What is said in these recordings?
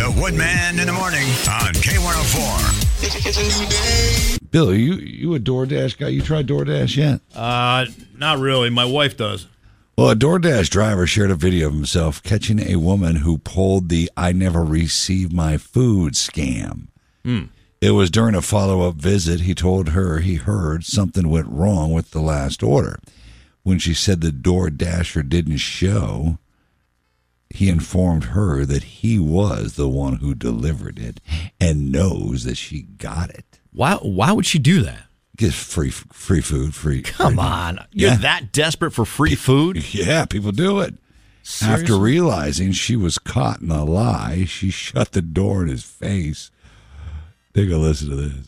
The Woodman in the morning on K104. Bill, you a DoorDash guy? You tried DoorDash yet? Not really. My wife does. Well, a DoorDash driver shared a video of himself catching a woman who pulled the "I never received my food" scam. It was during a follow-up visit. He told her he heard something went wrong with the last order. When she said the DoorDasher didn't show, he informed her that he was the one who delivered it and knows that she got it. Why would she do that? Get free food, Come on. You're that desperate for free food? Yeah, people do it. Seriously? After realizing she was caught in a lie, she shut the door in his face. Take a listen to this.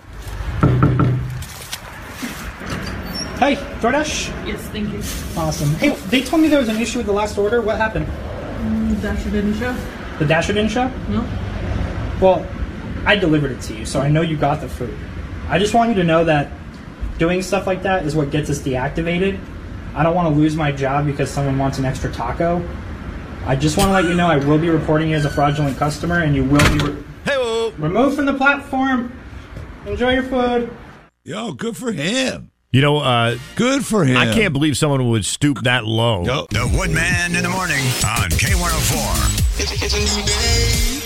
Hey, DoorDash? Yes, thank you. Awesome. Hey, they told me there was an issue with the last order. What happened? Dasher didn't show. The Dasher didn't show? No. Well, I delivered it to you, so I know you got the food. I just want you to know that doing stuff like that is what gets us deactivated. I don't want to lose my job because someone wants an extra taco. I just want to let you know I will be reporting you as a fraudulent customer, and you will be removed from the platform. Enjoy your food. Yo, good for him. You know, good for him. I can't believe someone would stoop that low. The Woodman in the morning on K104.